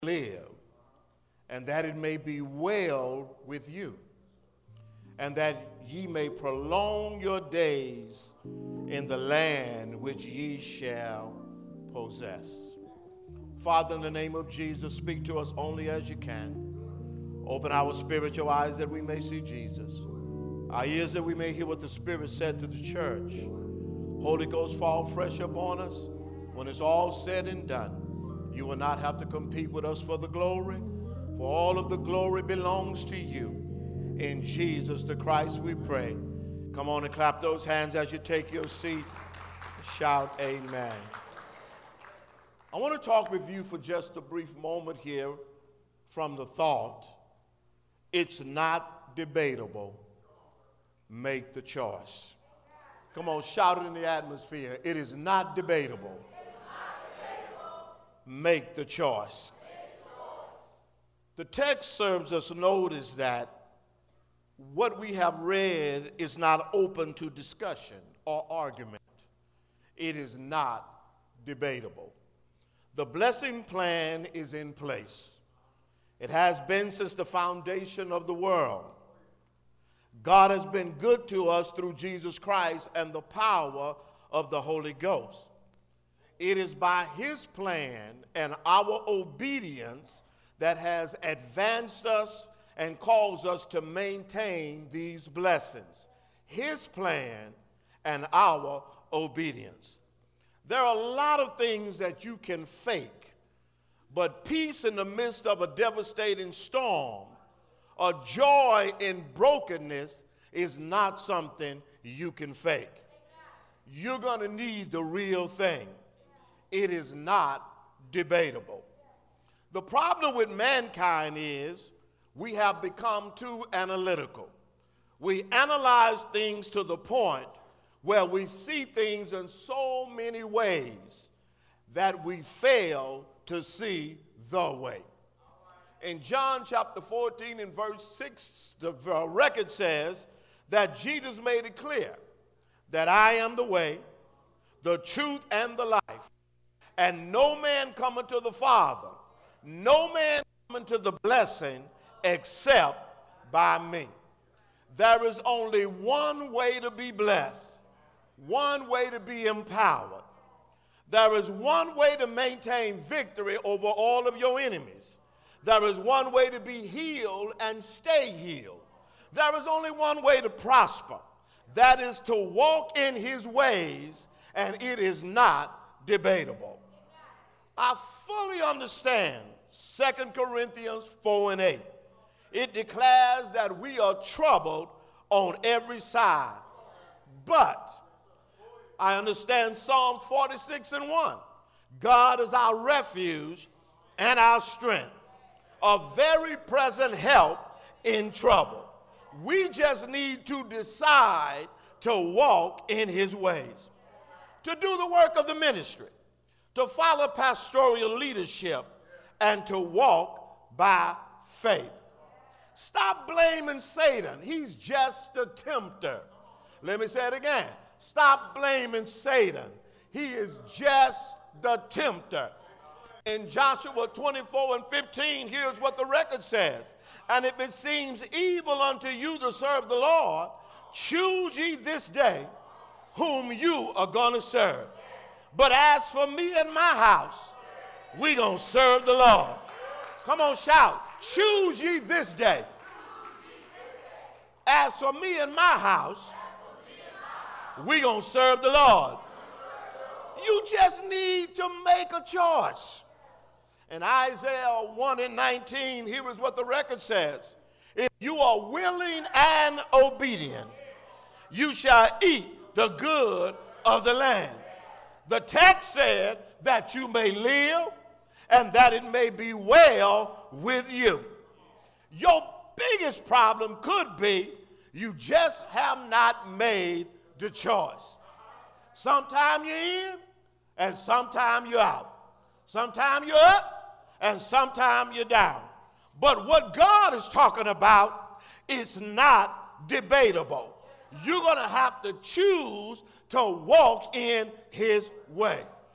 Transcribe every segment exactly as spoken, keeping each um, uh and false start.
live, and that it may be well with you, and that ye may prolong your days in the land which ye shall possess. Father, in the name of Jesus, speak to us only as you can. Open our spiritual eyes that we may see Jesus, our ears that we may hear what the Spirit said to the church. Holy Ghost, fall fresh upon us. When it's all said and done, you will not have to compete with us for the glory, for all of the glory belongs to you. In Jesus the Christ we pray. Come on and clap those hands as you take your seat. Shout amen. I want to talk with you for just a brief moment here from the thought, it's not debatable. Make the choice. Come on, shout it in the atmosphere. It is not debatable. Make the choice. The text serves us notice that what we have read is not open to discussion or argument. It is not debatable. The blessing plan is in place. It has been since the foundation of the world. God has been good to us through Jesus Christ and the power of the Holy Ghost. It is by his plan and our obedience that has advanced us and caused us to maintain these blessings. His plan and our obedience. There are a lot of things that you can fake, but peace in the midst of a devastating storm, or joy in brokenness, is not something you can fake. You're going to need the real thing. It is not debatable. The problem with mankind is we have become too analytical. We analyze things to the point where we see things in so many ways that we fail to see the way. In John chapter fourteen and verse six, the record says that Jesus made it clear that I am the way, the truth, and the life. And no man cometh to the Father, no man cometh to the blessing except by me. There is only one way to be blessed, one way to be empowered. There is one way to maintain victory over all of your enemies. There is one way to be healed and stay healed. There is only one way to prosper. That is to walk in his ways, and it is not debatable. I fully understand Second Corinthians four and eight. It declares that we are troubled on every side. But I understand Psalm forty-six and one. God is our refuge and our strength, a very present help in trouble. We just need to decide to walk in his ways, to do the work of the ministry, to follow pastoral leadership, and to walk by faith. Stop blaming Satan. He's just a tempter. Let me say it again. Stop blaming Satan. He is just the tempter. In Joshua twenty-four and fifteen, here's what the record says. And if it seems evil unto you to serve the Lord, choose ye this day whom you are going to serve. But as for me and my house, we going to serve the Lord. Come on, shout. Choose ye this day. As for me and my house, we going to serve the Lord. You just need to make a choice. In Isaiah one and nineteen, here is what the record says. If you are willing and obedient, you shall eat the good of the land. The text said that you may live and that it may be well with you. Your biggest problem could be you just have not made the choice. Sometime you're in and sometime you're out. Sometime you're up and sometime you're down. But what God is talking about is not debatable. You're going to have to choose to walk in his way.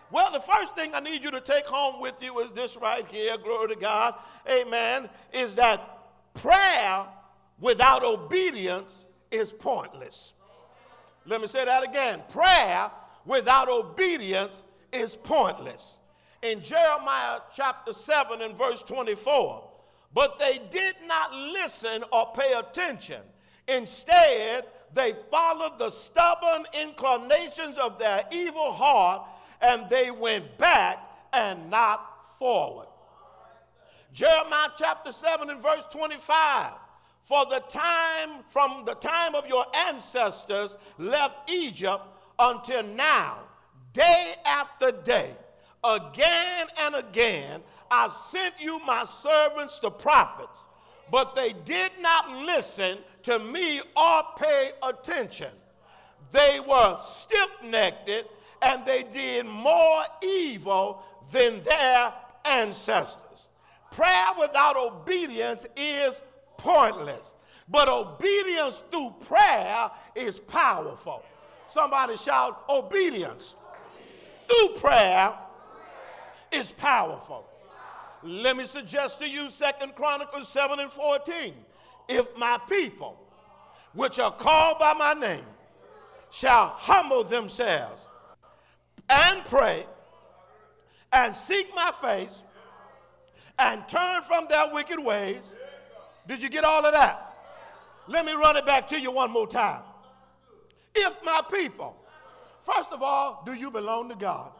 Well, the first thing I need you to take home with you is this right here, glory to God, amen, is that prayer without obedience is pointless. Let me say that again. Prayer without obedience is pointless. In Jeremiah chapter seven and verse twenty-four, but they did not listen or pay attention. Instead, they followed the stubborn inclinations of their evil heart, and they went back and not forward. Jeremiah chapter seven and verse twenty-five. For the time, from the time of your ancestors left Egypt until now, day after day, again and again, I sent you my servants, the prophets, but they did not listen to me or pay attention. They were stiff-necked, and they did more evil than their ancestors. Prayer without obedience is pointless, but obedience through prayer is powerful. Somebody shout, obedience through prayer is powerful. Let me suggest to you Second Chronicles seven and fourteen. If my people, which are called by my name, shall humble themselves and pray and seek my face and turn from their wicked ways. Did you get all of that? Let me run it back to you one more time. If my people, first of all, do you belong to God?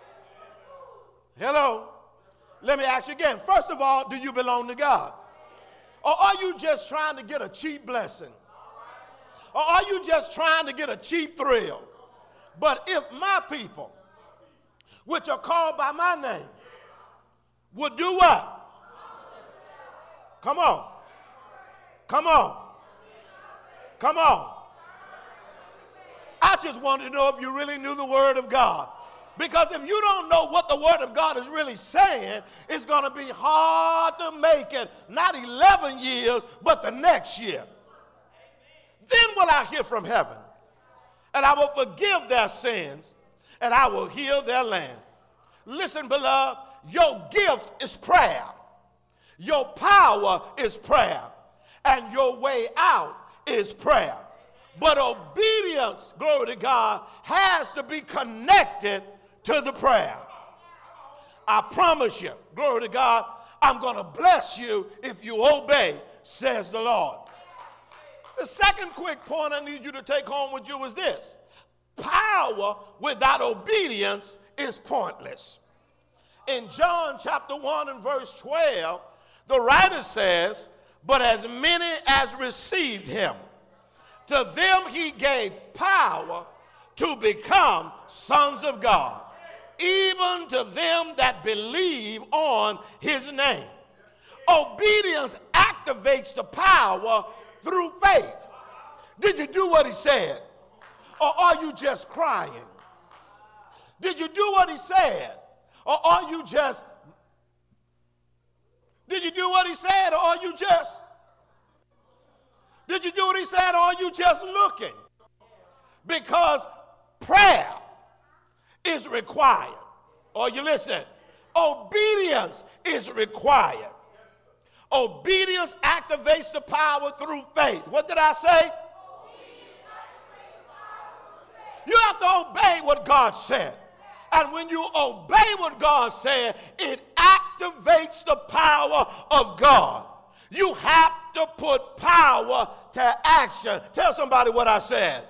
Hello? Let me ask you again. First of all, do you belong to God? Or are you just trying to get a cheap blessing? Or are you just trying to get a cheap thrill? But if my people, which are called by my name, would do what? Come on. Come on. Come on. I just wanted to know if you really knew the Word of God. Because if you don't know what the Word of God is really saying, it's going to be hard to make it, not eleven years, but the next year. Then will I hear from heaven, and I will forgive their sins, and I will heal their land. Listen, beloved, your gift is prayer. Your power is prayer. And your way out is prayer. But obedience, glory to God, has to be connected to the prayer. I promise you, glory to God, I'm going to bless you if you obey, says the Lord. The second quick point I need you to take home with you is this. Power without obedience is pointless. In John chapter one and verse twelve, the writer says, but as many as received him, to them he gave power to become sons of God, even to them that believe on his name. Obedience activates the power through faith. Did you do what he said? Or are you just crying? Did you do what he said? Or are you just, did you do what he said? Or are you just, did you do what he said? Or are you just looking? Because prayer is required. Are you listening? Obedience is required. Obedience activates the power through faith. What did I say? You have to obey what God said. And when you obey what God said, it activates the power of God. You have to put power to action. Tell somebody what I said.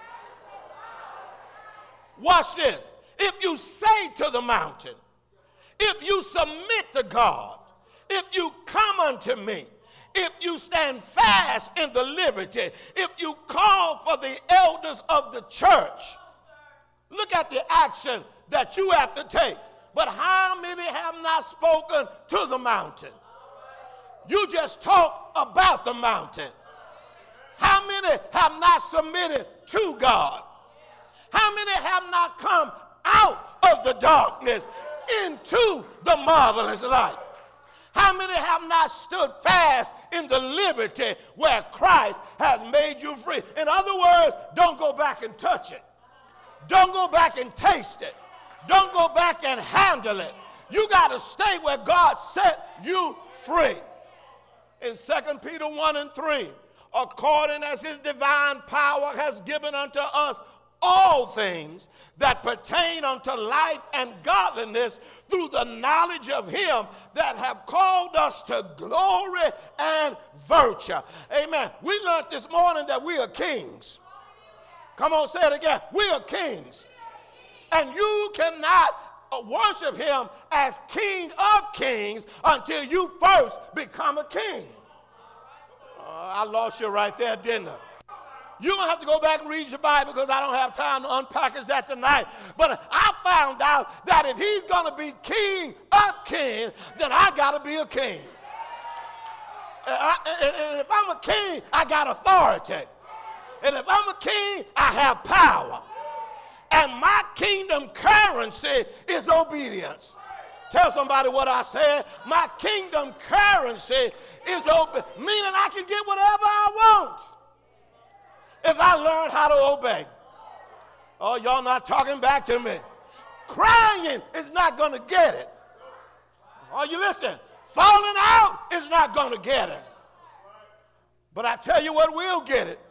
Watch this. If you say to the mountain, if you submit to God, if you come unto me, if you stand fast in the liberty, if you call for the elders of the church, look at the action that you have to take. But how many have not spoken to the mountain? You just talk about the mountain. How many have not submitted to God? How many have not come out of the darkness into the marvelous light? How many have not stood fast in the liberty where Christ has made you free? In other words, don't go back and touch it. Don't go back and taste it. Don't go back and handle it. You got to stay where God set you free. In Second Peter one and three, according as his divine power has given unto us all things that pertain unto life and godliness through the knowledge of him that have called us to glory and virtue. Amen. We learned this morning that we are kings. Come on, say it again. We are kings. And you cannot worship him as King of Kings until you first become a king. Uh, I lost you right there, didn't I? You don't have to go back and read your Bible because I don't have time to unpackage that tonight. But I found out that if he's going to be King of Kings, then I got to be a king. And, I, and, and if I'm a king, I got authority. And if I'm a king, I have power. And my kingdom currency is obedience. Tell somebody what I said. My kingdom currency is obedience, meaning I can get whatever I want if I learn how to obey. Oh, y'all not talking back to me. Crying is not going to get it. Are you listening? Falling out is not going to get it. But I tell you what will get it.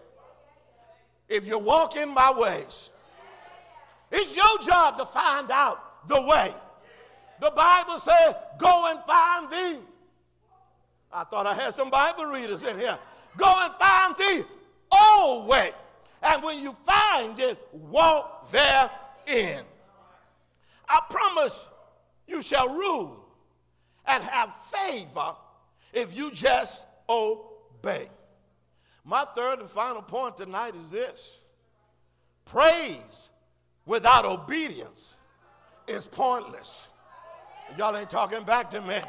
If you walk in my ways. It's your job to find out the way. The Bible says, go and find thee. I thought I had some Bible readers in here. Go and find thee old way. And when you find it, walk therein. I promise you shall rule and have favor if you just obey. My third and final point tonight is this. Praise without obedience is pointless. Y'all ain't talking back to me.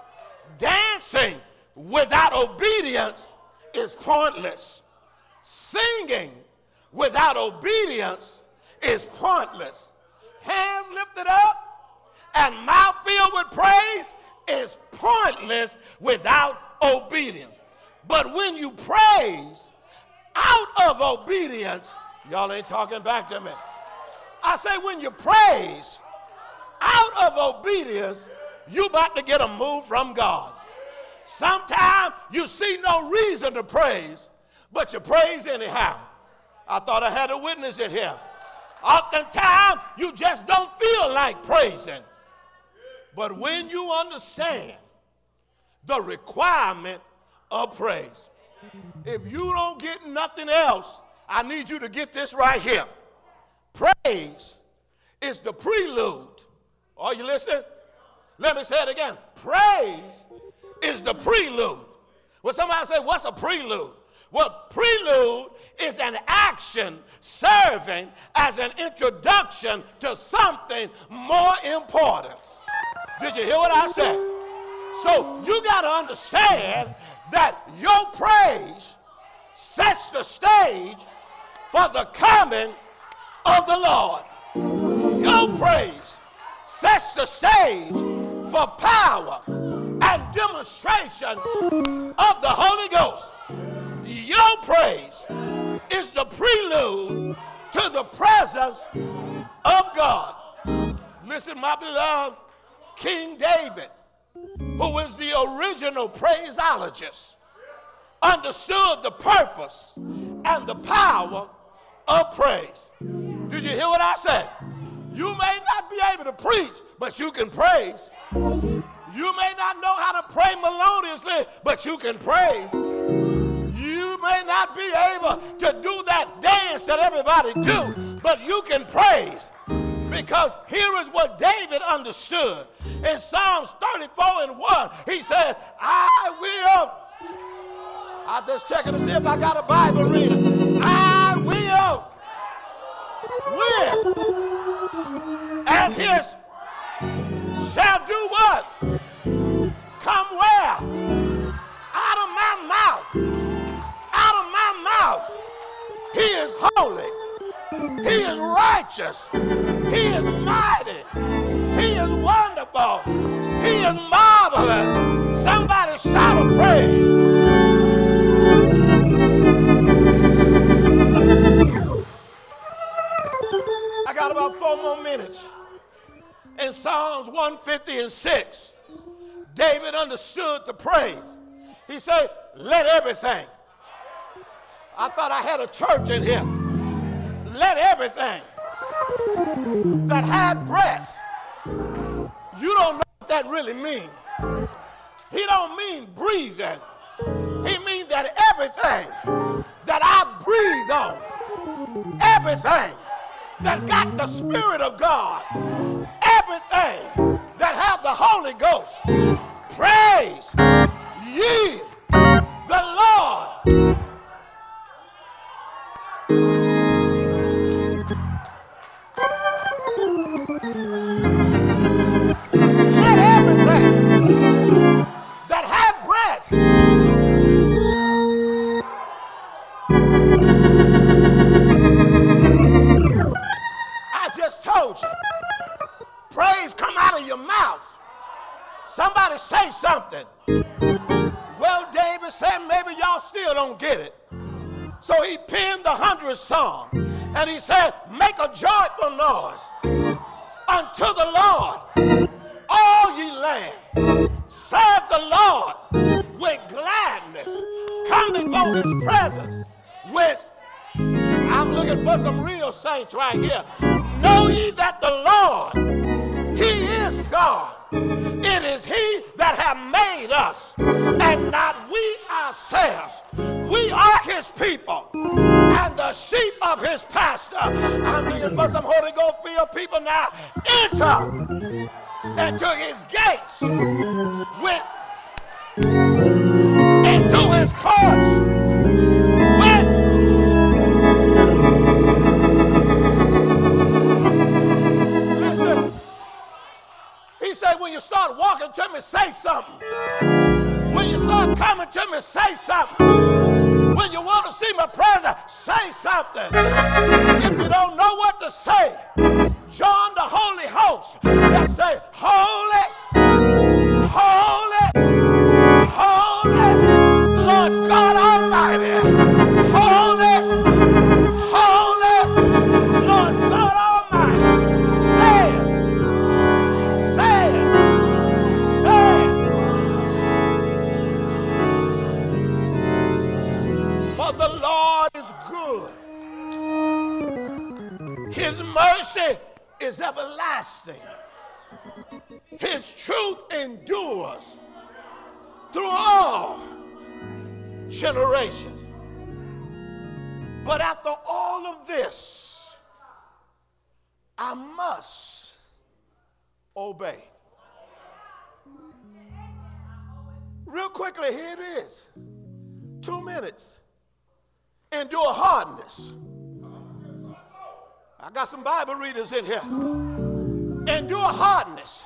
Dancing without obedience is pointless. Singing without obedience is pointless. Hands lifted up and mouth filled with praise is pointless without obedience. But when you praise out of obedience, y'all ain't talking back to me. I say when you praise out of obedience, you about to get a move from God. Sometimes you see no reason to praise, but you praise anyhow. I thought I had a witness in here. Oftentimes you just don't feel like praising. But when you understand the requirement of praise, if you don't get nothing else, I need you to get this right here. Praise is the prelude. Are you listening? Let me say it again. Praise is the prelude. Well, somebody say, what's a prelude? Well, prelude is an action serving as an introduction to something more important. Did you hear what I said? So you got to understand that your praise sets the stage for the coming of the Lord. Your praise sets the stage for power and demonstration of the Holy Ghost. Your praise is the prelude to the presence of God. Listen, my beloved, King David, who is the original praiseologist, understood the purpose and the power of praise. Did you hear what I said? You may not be able to preach, but you can praise. You may not know how to pray melodiously, but you can praise. You may not be able to do that dance that everybody do, but you can praise. Because here is what David understood. In Psalms thirty-four and one, he said, I will. I'm just checking to see if I got a Bible reader. I will. Will. And his shall do what? Come where? Out of my mouth. Out of my mouth. He is holy. He is righteous. He is mighty. He is wonderful. He is marvelous. Somebody shout a praise. I got about four more minutes. Psalms one fifty and six, David understood the praise. He said, let everything. I thought I had a church in here. Let everything that had breath. You don't know what that really means. He don't mean breathing. He means that everything that I breathe on, everything that got the Spirit of God, everything that have the Holy Ghost, praise ye the Lord. Let everything that have breath I just told you, praise come out of your mouth. Somebody say something. Well, David said maybe y'all still don't get it. So he penned the hundredth psalm and he said, make a joyful noise unto the Lord, all ye land. Serve the Lord with gladness. Come before his presence with, I'm looking for some real saints right here. Know ye that the Lord, he is God. It is he that hath made us, and not we ourselves. We are his people, and the sheep of his pasture. I'm looking for some Holy Ghost filled people now. Enter into his gates with, into his courts with, listen, he said, when you start walking to me, say something. When you start coming to me, say something. When you want to see my presence, say something. If you don't know what to say, join the Holy Host that say, holy, holy, holy, Lord God Almighty. Holy, holy, Lord God Almighty. Say it, say it, say it. For the Lord is good. His mercy is everlasting. His truth endures through all generations. But after all of this, I must obey. Real quickly, here it is. Two minutes. Endure hardness. I got some Bible readers in here. Endure hardness.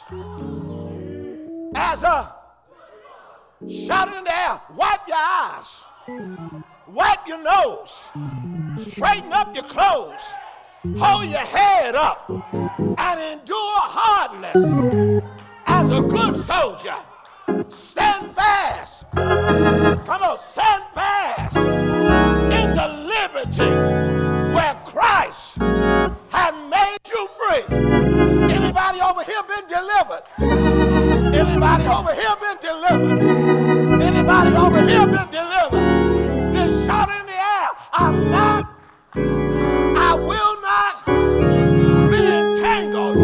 As a shout in the air, wipe your eyes, wipe your nose, straighten up your clothes, hold your head up, and endure hardness. As a good soldier, stand fast. Come on, stand fast in the liberty where Christ has made you free. Anybody over here been delivered? Anybody over here been delivered? Anybody over here been delivered? Then shout in the air, I'm not, I will not be entangled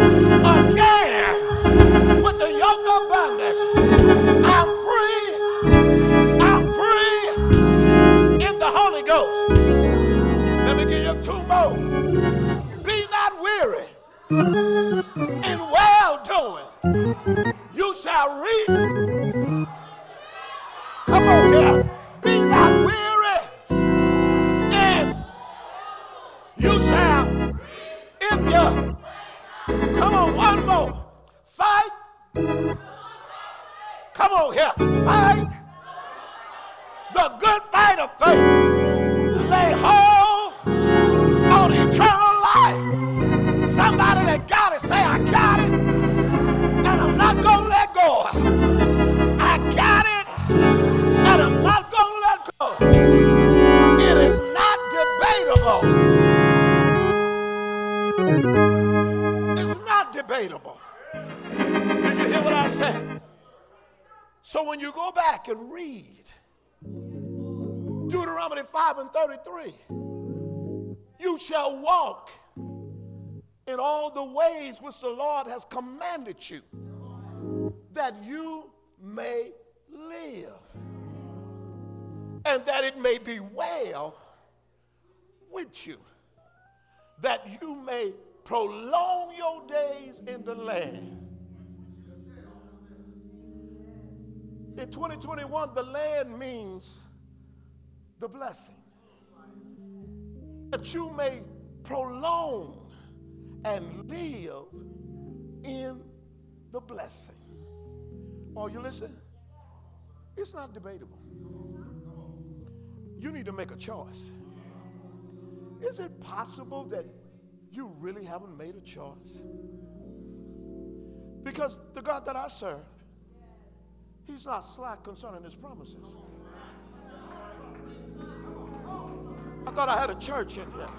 again with the yoke of bondage. I'm free, I'm free in the Holy Ghost. Let me give you two more. Be not weary in well-doing. You shall reap. Come on here. Be not weary and you shall. If you, come on, one more. Fight. Come on here. Fight the good fight of faith. Lay hold on eternal life. Somebody that got it, say, I got it, and I'm not going to let go. I got it, and I'm not going to let go. It is not debatable. It's not debatable you go back and read Deuteronomy five and thirty-three, you shall walk in all the ways which the Lord has commanded you, that you may live, and that it may be well with you, that you may prolong your days in the land. In twenty twenty-one, the land means the blessing. That you may prolong and live in the blessing. Are you listening? It's not debatable. You need to make a choice. Is it possible that you really haven't made a choice? Because the God that I serve, he's not slack concerning his promises. I thought I had a church in here.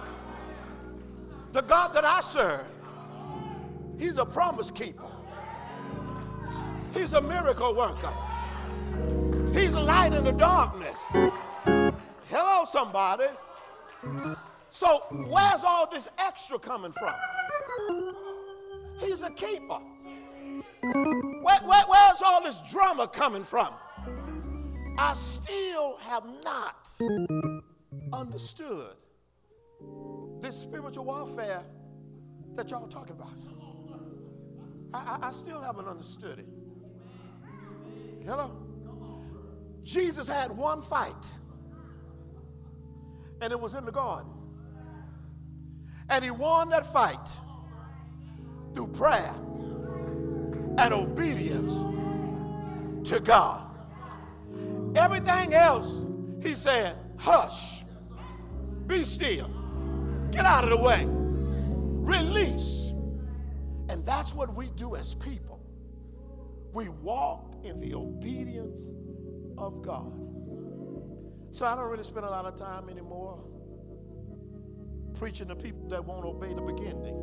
The God that I serve, he's a promise keeper. He's a miracle worker. He's a light in the darkness. Hello, somebody. So where's all this extra coming from? He's a keeper. Where, where, where's all this drama coming from? I still have not understood this spiritual warfare that y'all talking about. I, I, I still haven't understood it. Hello? Jesus had one fight, and it was in the garden. And he won that fight through prayer and obedience to God. Everything else, he said, hush, be still, get out of the way, release. And that's what we do as people. We walk in the obedience of God. So I don't really spend a lot of time anymore preaching to people that won't obey the beginning.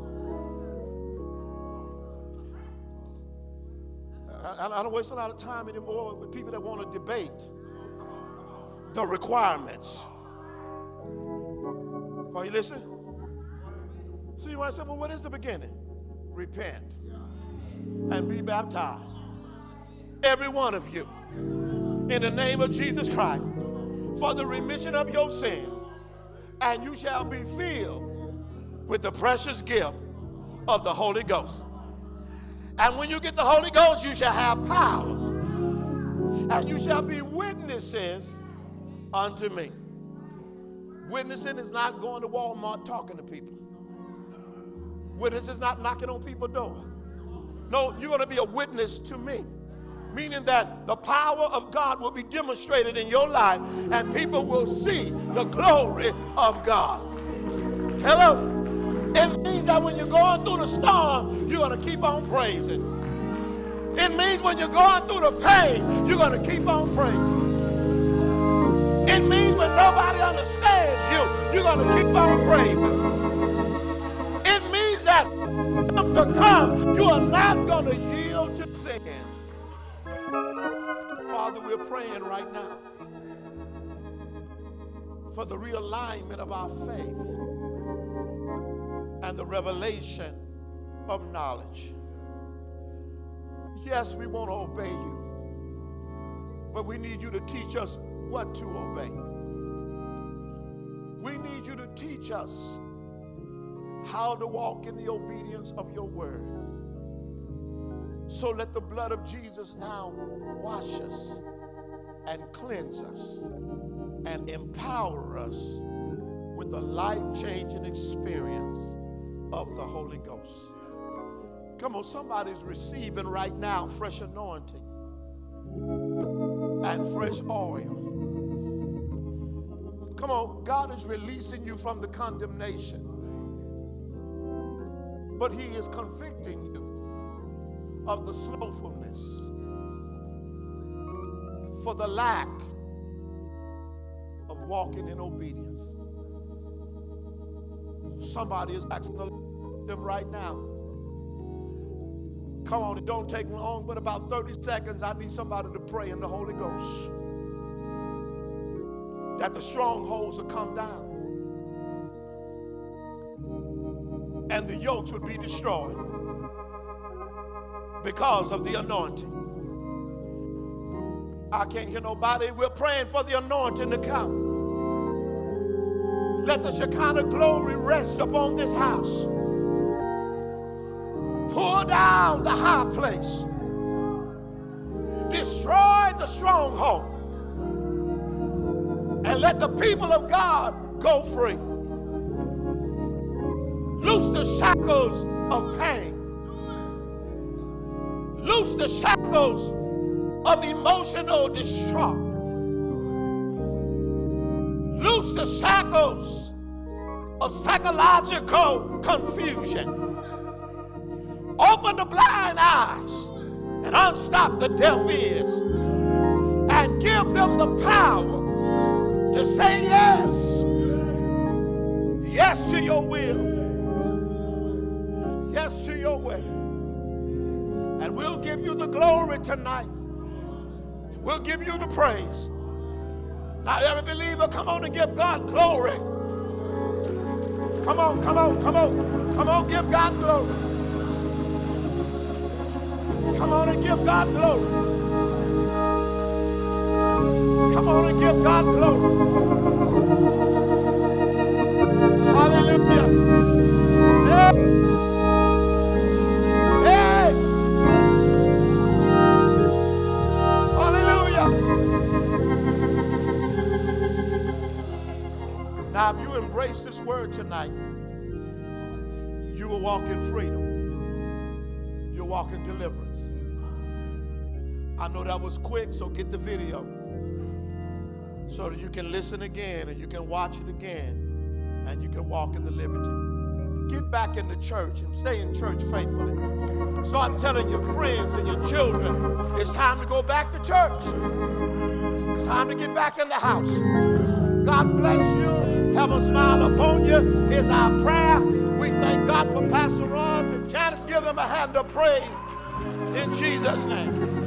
I, I don't waste a lot of time anymore with people that want to debate the requirements. Are you listening? So you might say, well, what is the beginning? Repent and be baptized, every one of you, in the name of Jesus Christ, for the remission of your sin, and you shall be filled with the precious gift of the Holy Ghost. And when you get the Holy Ghost, you shall have power, and you shall be witnesses unto me. Witnessing is not going to Walmart talking to people. Witness is not knocking on people's door. No, you're going to be a witness to me. Meaning that the power of God will be demonstrated in your life and people will see the glory of God. Hello? It means that when you're going through the storm, you're going to keep on praising. It means when you're going through the pain, you're going to keep on praising. It means when nobody understands you, you're going to keep on praising. It means that to come, you are not going to yield to sin. Father, we're praying right now for the realignment of our faith and the revelation of knowledge. Yes, we want to obey you, but we need you to teach us what to obey. We need you to teach us how to walk in the obedience of your word. So let the blood of Jesus now wash us and cleanse us and empower us with the life-changing experience of the Holy Ghost. Come on, somebody's receiving right now fresh anointing and fresh oil. Come on, God is releasing you from the condemnation, but he is convicting you of the slothfulness, for the lack of walking in obedience. Somebody is asking them right now, Come on, it don't take long, but about thirty seconds, I need somebody to pray in the Holy Ghost that the strongholds will come down and the yokes would be destroyed because of the anointing. I can't hear nobody. We're praying for the anointing to come. Let the Shekinah glory rest upon this house. Pull down the high place. Destroy the stronghold. And let the people of God go free. Loose the shackles of pain. Loose the shackles of emotional distraught. Loose the shackles of psychological confusion. Open the blind eyes and unstop the deaf ears and give them the power to say yes. Yes to your will. Yes to your way. And we'll give you the glory tonight. We'll give you the praise. Now every believer, come on and give God glory. Come on, come on, come on. Come on, give God glory. Come on and give God glory. Come on and give God glory. Hallelujah. Hey. Hey. Hallelujah. Now, if you embrace this word tonight, you will walk in freedom. You'll walk in deliverance. I know that was quick, so get the video so that you can listen again and you can watch it again and you can walk in the liberty. Get back in the church and stay in church faithfully. Start telling your friends and your children it's time to go back to church. It's time to get back in the house. God bless you. Heaven smile upon you is our prayer. We thank God for Pastor Ron and Janice. Give them a hand of praise in Jesus' name.